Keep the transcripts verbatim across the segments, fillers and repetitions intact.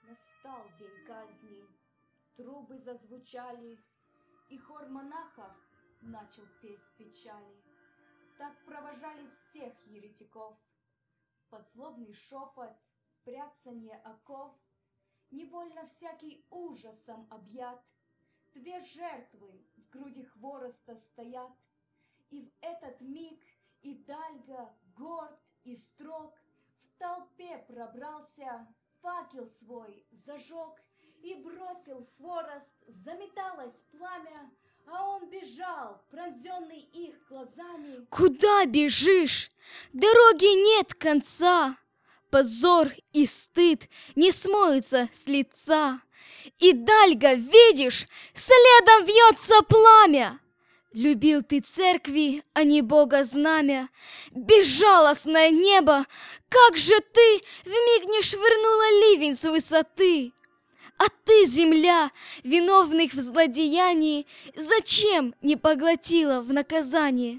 Настал день казни, трубы зазвучали, и хор монахов начал петь печали. Так провожали всех еретиков. Под злобный шепот, бряцанье оков, невольно всякий ужасом объят. Две жертвы в груди хвороста стоят, и в этот миг Идальго, горд и строг, в толпе пробрался, факел свой зажег и бросил в хворост, заметалось пламя, а он бежал, пронзенный их глазами. Куда бежишь? Дороги нет конца. Позор и стыд не смоются с лица. Идальго, видишь, следом вьется пламя. Любил ты церкви, а не Бога знамя. Безжалостное небо, как же ты вмиг не швырнула ливень с высоты. А ты, земля, виновных в злодеянии, зачем не поглотила в наказание?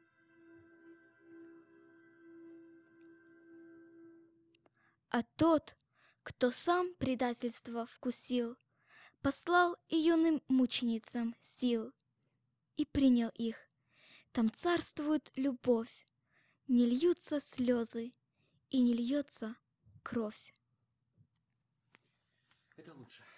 А тот, кто сам предательство вкусил, послал и юным мученицам сил и принял их. Там царствует любовь, не льются слезы и не льется кровь. Это лучше.